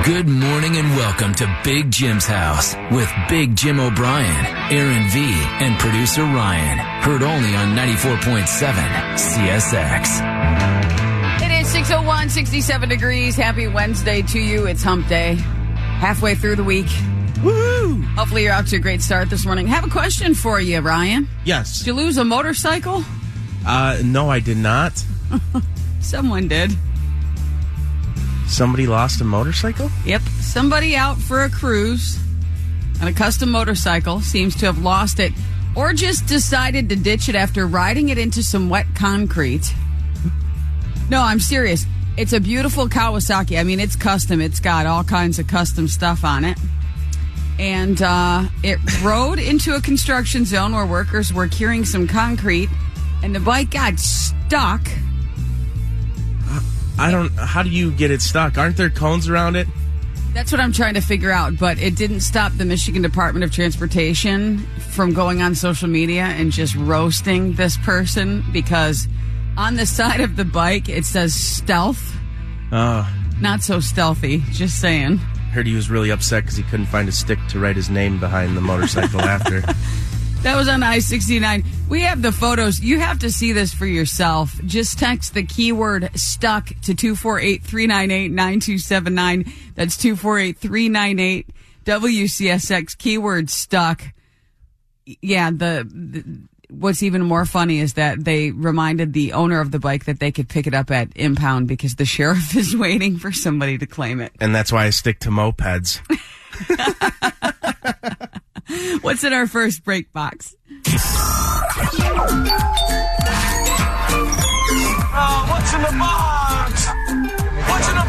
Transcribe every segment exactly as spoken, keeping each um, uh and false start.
Good morning and welcome to Big Jim's House with Big Jim O'Brien, Aaron V, and producer Ryan. Heard only on ninety-four point seven C S X. It is six oh one, sixty-seven degrees. Happy Wednesday to you. It's hump day. Halfway through the week. Woo! Hopefully you're out to a great start this morning. Have a question for you, Ryan. Yes. Did you lose a motorcycle? Uh, no, I did not. Someone did. Somebody lost a motorcycle? Yep. Somebody out for a cruise on a custom motorcycle seems to have lost it or just decided to ditch it after riding it into some wet concrete. No, I'm serious. It's a beautiful Kawasaki. I mean, it's custom. It's got all kinds of custom stuff on it. And uh, it rode into a construction zone where workers were curing some concrete, and the bike got stuck. I don't... How do you get it stuck? Aren't there cones around it? That's what I'm trying to figure out, but it didn't stop the Michigan Department of Transportation from going on social media and just roasting this person because on the side of the bike, it says stealth. Oh. Not so stealthy, just saying. Heard he was really upset because he couldn't find a stick to write his name behind the motorcycle after. That was on I sixty-nine. We have the photos. You have to see this for yourself. Just text the keyword stuck to two four eight, three nine eight, nine two seven nine. That's two four eight, three nine eight, W C S X, keyword stuck. Yeah, the, the what's even more funny is that they reminded the owner of the bike that they could pick it up at impound because the sheriff is waiting for somebody to claim it. And that's why I stick to mopeds. What's in our first break box? Oh, what's in the box? What's in the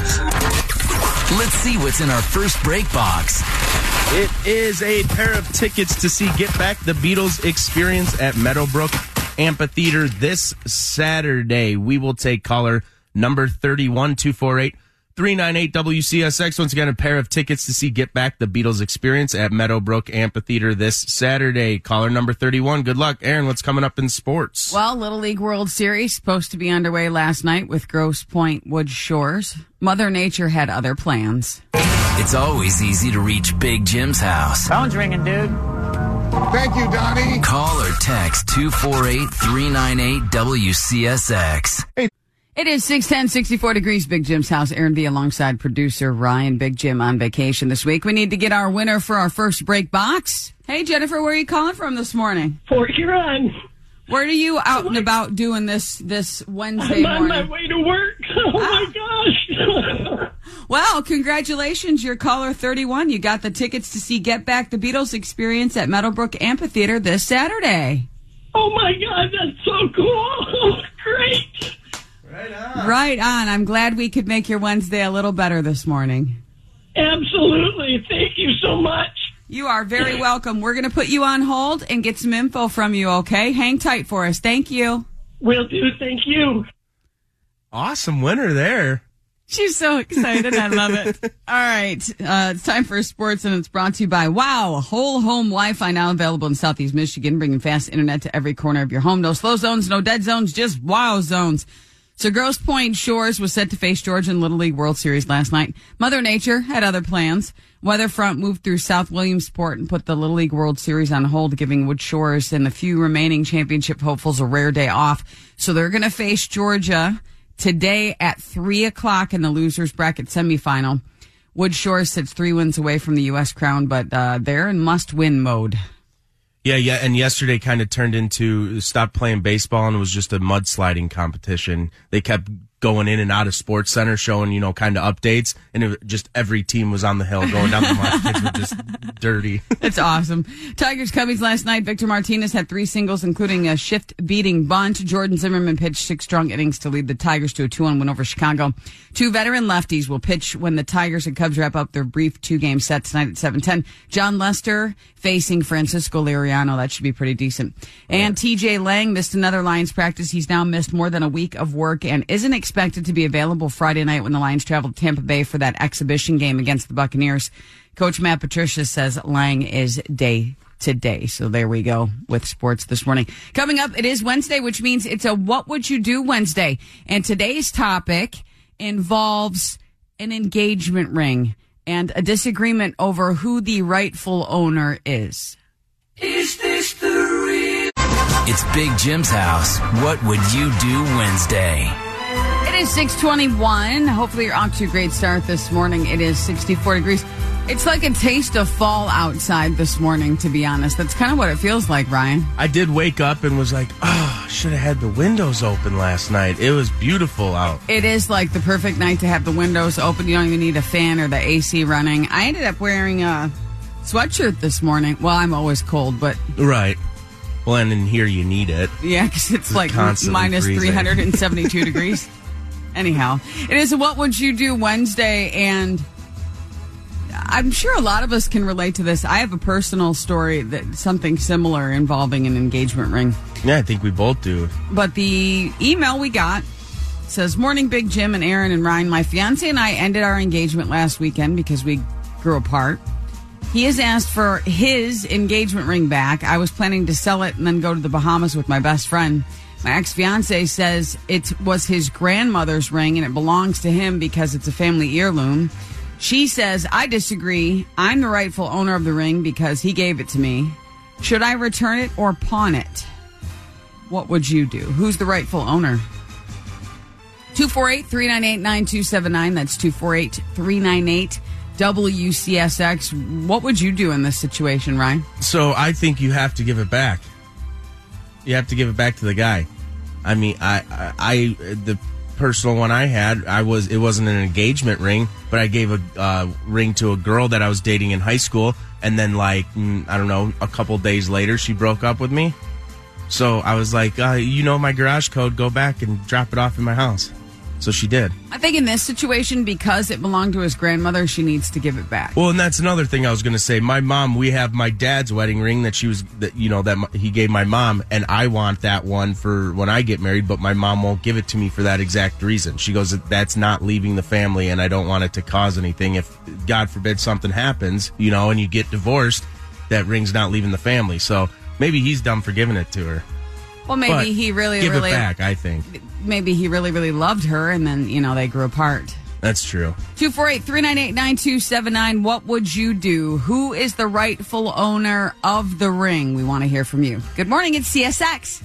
box? Let's see what's in our first break box. It is a pair of tickets to see Get Back the Beatles Experience at Meadowbrook Amphitheater this Saturday. We will take caller number thirty-one, two four eight, three nine eight, W C S X. Once again, a pair of tickets to see Get Back the Beatles Experience at Meadowbrook Amphitheater this Saturday. Caller number thirty-one. Good luck. Aaron, what's coming up in sports? Well, Little League World Series supposed to be underway last night with Grosse Pointe Wood Shores. Mother Nature had other plans. It's always easy to reach Big Jim's house. Phone's ringing, dude. Thank you, Donnie. Call or text two four eight, three nine eight, W C S X. It is six ten, sixty-four degrees, Big Jim's house. Aaron V alongside producer Ryan. Big Jim on vacation this week. We need to get our winner for our first break box. Hey, Jennifer, where are you calling from this morning? Port Huron. Where are you out and about doing this this Wednesday I'm morning? on my way to work. Oh, my gosh. Well, congratulations. You're caller thirty-one. You got the tickets to see Get Back the Beatles Experience at Meadowbrook Amphitheater this Saturday. Oh, my God. That's so cool. Great. Right on. Right on. I'm glad we could make your Wednesday a little better this morning. Absolutely. Thank you so much. You are very welcome. We're going to put you on hold and get some info from you, okay? Hang tight for us. Thank you. Will do. Thank you. Awesome winner there. She's so excited. I love it. All right. Uh, it's time for sports, and it's brought to you by Wow. Whole home Wi-Fi now available in Southeast Michigan, bringing fast internet to every corner of your home. No slow zones, no dead zones, just wow zones. So Grosse Pointe Shores was set to face Georgia in Little League World Series last night. Mother Nature had other plans. Weather front moved through South Williamsport and put the Little League World Series on hold, giving Wood Shores and the few remaining championship hopefuls a rare day off. So they're going to face Georgia today at three o'clock in the losers bracket semifinal. Wood Shores sits three wins away from the U S crown, but uh, they're in must-win mode. Yeah, yeah, and yesterday kind of turned into stopped playing baseball and it was just a mudsliding competition. They kept going in and out of Sports Center showing, you know, kind of updates, and it, just every team was on the hill going down the line. Kids were just dirty. It's awesome. Tigers Cubbies last night. Victor Martinez had three singles, including a shift-beating bunt. Jordan Zimmerman pitched six strong innings to lead the Tigers to a two one win over Chicago. Two veteran lefties will pitch when the Tigers and Cubs wrap up their brief two-game set tonight at seven ten. John Lester facing Francisco Liriano. That should be pretty decent. And T J Lang missed another Lions practice. He's now missed more than a week of work and isn't expected to be available Friday night when the Lions travel to Tampa Bay for that exhibition game against the Buccaneers. Coach Matt Patricia says Lang is day to day. So there we go with sports this morning. Coming up, it is Wednesday, which means it's a What Would You Do Wednesday. And today's topic involves an engagement ring and a disagreement over who the rightful owner is. Is this the real? It's Big Jim's house. What would you do Wednesday? It is six twenty-one. Hopefully you're off to a great start this morning. It is sixty-four degrees. It's like a taste of fall outside this morning, to be honest. That's kind of what it feels like, Ryan. I did wake up and was like, oh, I should have had the windows open last night. It was beautiful out. It is like the perfect night to have the windows open. You don't even need a fan or the A C running. I ended up wearing a sweatshirt this morning. Well, I'm always cold, but... Right. Well, and in here you need it. Yeah, because it's, it's like minus freezing. three hundred seventy-two degrees. Anyhow, it is What Would You Do Wednesday, and... I'm sure a lot of us can relate to this. I have a personal story, that something similar involving an engagement ring. Yeah, I think we both do. But the email we got says, Morning, Big Jim and Aaron and Ryan. My fiance and I ended our engagement last weekend because we grew apart. He has asked for his engagement ring back. I was planning to sell it and then go to the Bahamas with my best friend. My ex-fiance says it was his grandmother's ring and it belongs to him because it's a family heirloom. She says, I disagree. I'm the rightful owner of the ring because he gave it to me. Should I return it or pawn it? What would you do? Who's the rightful owner? two four eight, three nine eight, nine two seven nine. That's two four eight, three nine eight, W C S X. What would you do in this situation, Ryan? So I think you have to give it back. You have to give it back to the guy. I mean, I, I, I the personal one I had, I was it wasn't an engagement ring, but I gave a uh, ring to a girl that I was dating in high school, and then like I don't know, a couple days later, she broke up with me. So I was like, uh, you know my garage code, go back and drop it off in my house. So she did. I think in this situation, because it belonged to his grandmother, she needs to give it back. Well, and that's another thing I was going to say. My mom, we have my dad's wedding ring that she was, that you know, that he gave my mom, and I want that one for when I get married, but my mom won't give it to me for that exact reason. She goes, that's not leaving the family, and I don't want it to cause anything. If, God forbid, something happens, you know, and you get divorced, that ring's not leaving the family. So maybe he's dumb for giving it to her. Well, maybe But he really, give really... it back, I think. Maybe he really, really loved her, and then, you know, they grew apart. That's true. two four eight, three nine eight, nine two seven nine. What would you do? Who is the rightful owner of the ring? We want to hear from you. Good morning, it's C S X.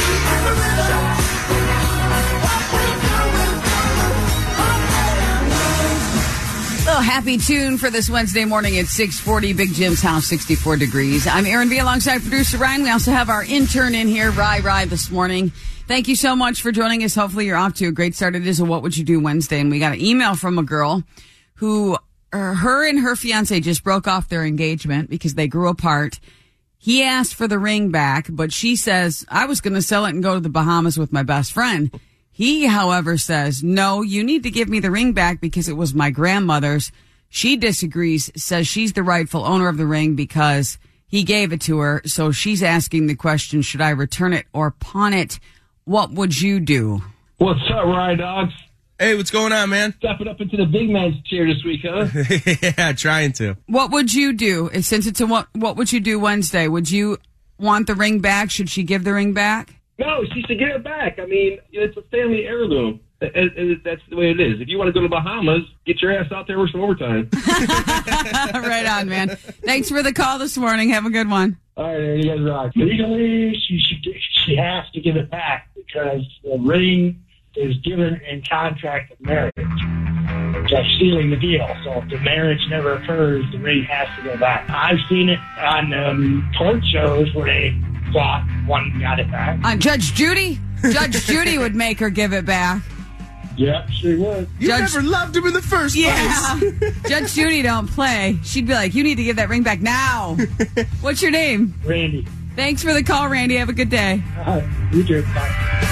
Little happy tune for this Wednesday morning at six forty. Big Jim's house, sixty-four degrees. I'm Aaron V alongside producer Ryan. We also have our intern in here, Rye Rye, this morning. Thank you so much for joining us. Hopefully you're off to a great start. It is a What Would You Do Wednesday, and we got an email from a girl who, uh, her and her fiance just broke off their engagement because they grew apart. He asked for the ring back, but she says, I was going to sell it and go to the Bahamas with my best friend. He, however, says, no, you need to give me the ring back because it was my grandmother's. She disagrees, says she's the rightful owner of the ring because he gave it to her. So she's asking the question, should I return it or pawn it? What would you do? What's up, Rye Dogs? Hey, what's going on, man? Stepping up into the big man's chair this week, huh? Yeah, trying to. What would you do? Since it's a what, what would you do Wednesday? Would you want the ring back? Should she give the ring back? No, she should give it back. I mean, it's a family heirloom. It, it, that's the way it is. If you want to go to the Bahamas, get your ass out there, work some overtime. Right on, man. Thanks for the call this morning. Have a good one. All right, you guys rock. Legally, she should, she has to give it back because the ring is given in contract of marriage. Just sealing the deal. So if the marriage never occurs, the ring has to go back. I've seen it on um, court shows where they thought one got it back. On Judge Judy? Judge Judy would make her give it back. Yep, she would. You Judge, never loved him in the first yeah. place. Judge Judy don't play. She'd be like, you need to give that ring back now. What's your name? Randy. Thanks for the call, Randy. Have a good day. Uh, you too. Bye.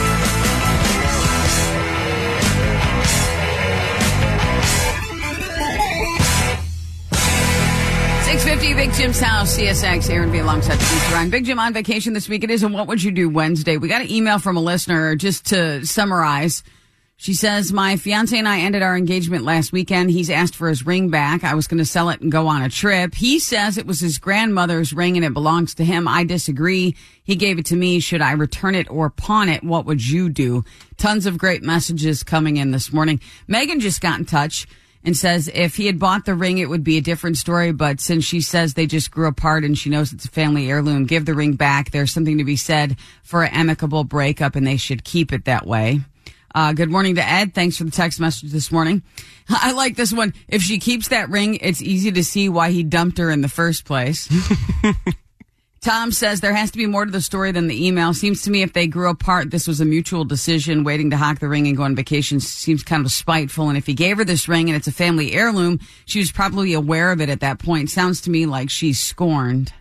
six fifty, Big Jim's house, C S X, Aaron B. alongside producer Ryan. Big Jim on vacation this week. It is a What Would You Do Wednesday. We got an email from a listener just to summarize. She says, my fiance and I ended our engagement last weekend. He's asked for his ring back. I was going to sell it and go on a trip. He says it was his grandmother's ring and it belongs to him. I disagree. He gave it to me. Should I return it or pawn it? What would you do? Tons of great messages coming in this morning. Megan just got in touch and says if he had bought the ring, it would be a different story. But since she says they just grew apart and she knows it's a family heirloom, give the ring back. There's something to be said for an amicable breakup and they should keep it that way. Uh, good morning to Ed. Thanks for the text message this morning. I like this one. If she keeps that ring, it's easy to see why he dumped her in the first place. Tom says there has to be more to the story than the email. Seems to me if they grew apart, this was a mutual decision. Waiting to hawk the ring and go on vacation seems kind of spiteful. And if he gave her this ring and it's a family heirloom, she was probably aware of it at that point. Sounds to me like she's scorned.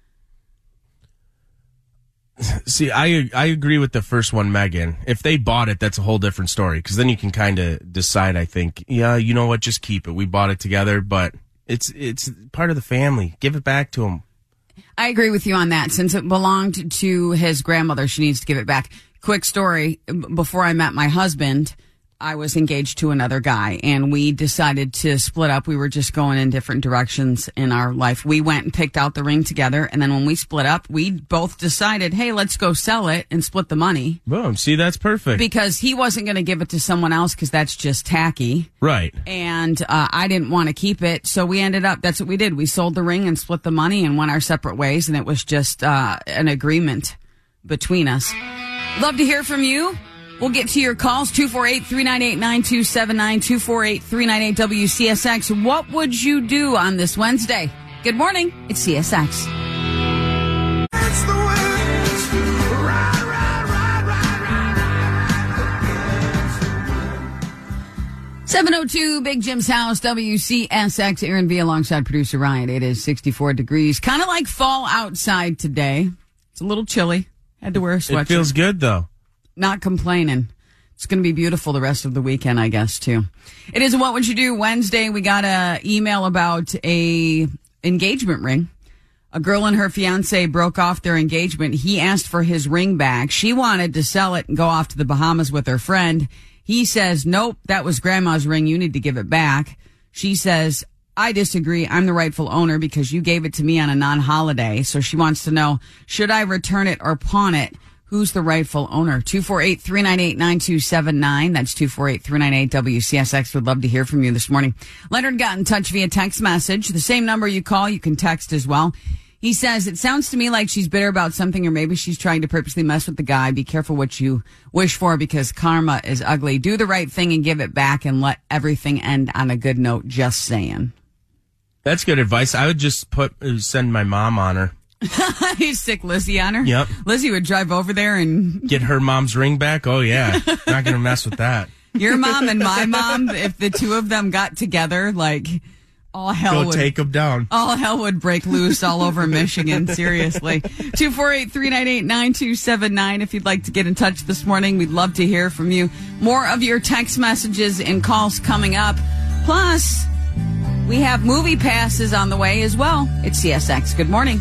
See, I I agree with the first one, Megan. If they bought it, that's a whole different story. Because then you can kind of decide. I think, yeah, you know what, just keep it. We bought it together, but it's it's part of the family. Give it back to him. I agree with you on that. Since it belonged to his grandmother, she needs to give it back. Quick story: before I met my husband, I was engaged to another guy, and we decided to split up. We were just going in different directions in our life. We went and picked out the ring together, and then when we split up, we both decided, hey, let's go sell it and split the money. Boom. See, that's perfect. Because he wasn't going to give it to someone else because that's just tacky. Right. And uh, I didn't want to keep it, so we ended up, that's what we did. We sold the ring and split the money and went our separate ways, and it was just uh, an agreement between us. Love to hear from you. We'll get to your calls, two four eight, three nine eight, nine two seven nine, two four eight, three nine eight, W C S X. What would you do on this Wednesday? Good morning. It's C S X. It's the winds. Ride, ride, ride, ride, ride. seven oh two, Big Jim's House, W C S X. Aaron V alongside producer Ryan. It is sixty-four degrees. Kind of like fall outside today. It's a little chilly. Had to wear a sweatshirt. It feels good, though. Not complaining. It's going to be beautiful the rest of the weekend, I guess, too. It is What Would You Do Wednesday. We got an email about a engagement ring. A girl and her fiance broke off their engagement. He asked for his ring back. She wanted to sell it and go off to the Bahamas with her friend. He says, nope, that was grandma's ring. You need to give it back. She says, I disagree. I'm the rightful owner because you gave it to me on a non-holiday. So she wants to know, should I return it or pawn it? Who's the rightful owner? two four eight, three nine eight, nine two seven nine. That's two four eight, three nine eight, W C S X. Would love to hear from you this morning. Leonard got in touch via text message. The same number you call, you can text as well. He says, it sounds to me like she's bitter about something or maybe she's trying to purposely mess with the guy. Be careful what you wish for because karma is ugly. Do the right thing and give it back and let everything end on a good note. Just saying. That's good advice. I would just put send my mom on her. He's sick Lizzie on her. Yep. Lizzie would drive over there and get her mom's ring back. Oh yeah, not gonna mess with that. Your mom and my mom, if the two of them got together, like all hell Go would take them down. All hell would break loose all over Michigan. Seriously. two four eight, three nine eight, nine two seven nine. If you'd like to get in touch this morning, we'd love to hear from you. More of your text messages and calls coming up. Plus, we have movie passes on the way as well. It's C S X. Good morning.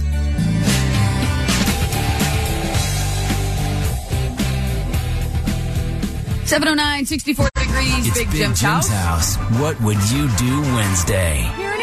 seven oh nine, sixty-four degrees, It's Big, Big Jim's, Jim's house. house. What would you do Wednesday?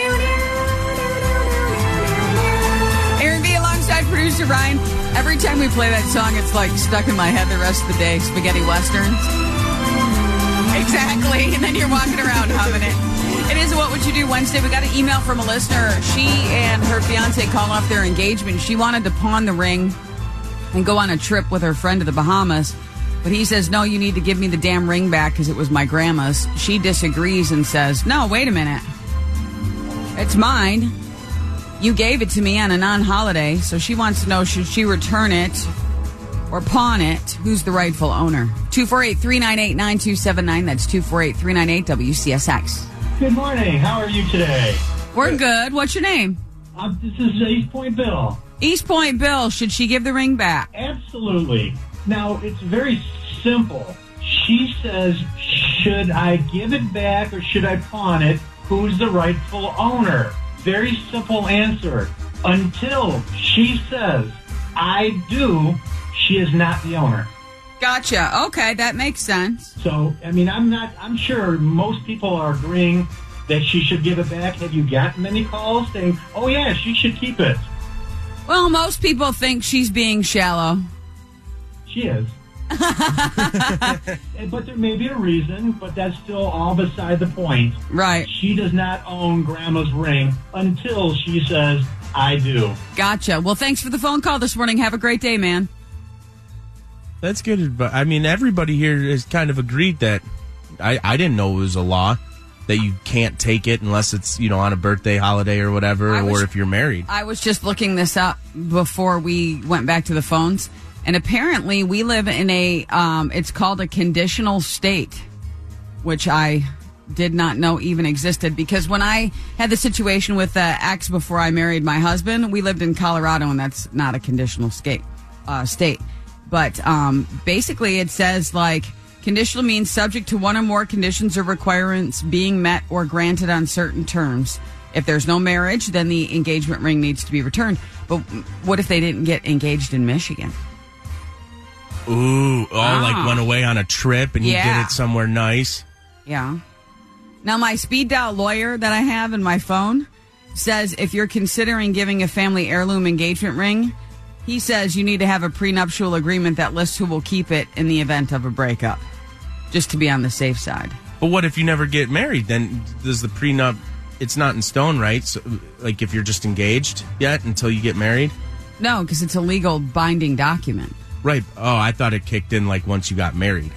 Aaron V alongside producer Ryan. Every time we play that song, it's like stuck in my head the rest of the day. Spaghetti Westerns. Exactly. And then you're walking around humming it. It is What Would You Do Wednesday. We got an email from a listener. She and her fiance called off their engagement. She wanted to pawn the ring and go on a trip with her friend to the Bahamas. But he says, no, you need to give me the damn ring back because it was my grandma's. She disagrees and says, no, wait a minute. It's mine. You gave it to me on a non-holiday, so she wants to know, should she return it or pawn it? Who's the rightful owner? two four eight, three nine eight, nine two seven nine. That's two four eight, three nine eight, W C S X. Good morning. How are you today? We're good. What's your name? Uh, this is East Point Bill. East Point Bill. Should she give the ring back? Absolutely. Now, it's very simple. She says, should I give it back or should I pawn it? Who's the rightful owner? Very simple answer. Until she says, I do, she is not the owner. Gotcha. Okay, that makes sense. So, I mean, I'm not, I'm sure most people are agreeing that she should give it back. Have you gotten many calls saying, oh, yeah, she should keep it? Well, most people think she's being shallow. She is. But there may be a reason, but that's still all beside the point. Right. She does not own Grandma's ring until she says, I do. Gotcha. Well, thanks for the phone call this morning. Have a great day, man. That's good. But I mean, everybody here has kind of agreed that I, I didn't know it was a law that you can't take it unless it's, you know, on a birthday, holiday or whatever, I was- or if you're married. I was just looking this up before we went back to the phones, and apparently we live in a, um, it's called a conditional state, which I did not know even existed, because when I had the situation with the ex before I married my husband, we lived in Colorado, and that's not a conditional state. Uh, state. But um, basically it says, like, conditional means subject to one or more conditions or requirements being met or granted on certain terms. If there's no marriage, then the engagement ring needs to be returned. But what if they didn't get engaged in Michigan? Ooh, oh, Ah. like went away on a trip and you Yeah. did it somewhere nice. Yeah. Now, my speed dial lawyer that I have in my phone says if you're considering giving a family heirloom engagement ring, he says you need to have a prenuptial agreement that lists who will keep it in the event of a breakup, just to be on the safe side. But what if you never get married? Then does the prenup, it's not in stone, right? So, like if you're just engaged yet until you get married? No, because it's a legal binding document. Right. Oh, I thought it kicked in like once you got married.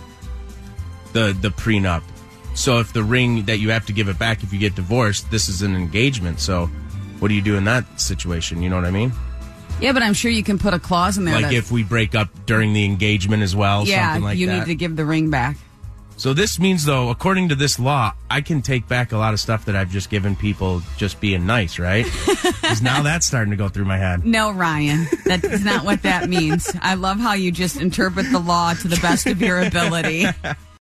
The the prenup. So if the ring that you have to give it back if you get divorced, this is an engagement. So what do you do in that situation? You know what I mean? Yeah, but I'm sure you can put a clause in there. Like that, if we break up during the engagement as well, yeah, something like you that. need to give the ring back. So this means, though, according to this law, I can take back a lot of stuff that I've just given people just being nice, right? Because now that's starting to go through my head. No, Ryan, that's not what that means. I love how you just interpret the law to the best of your ability.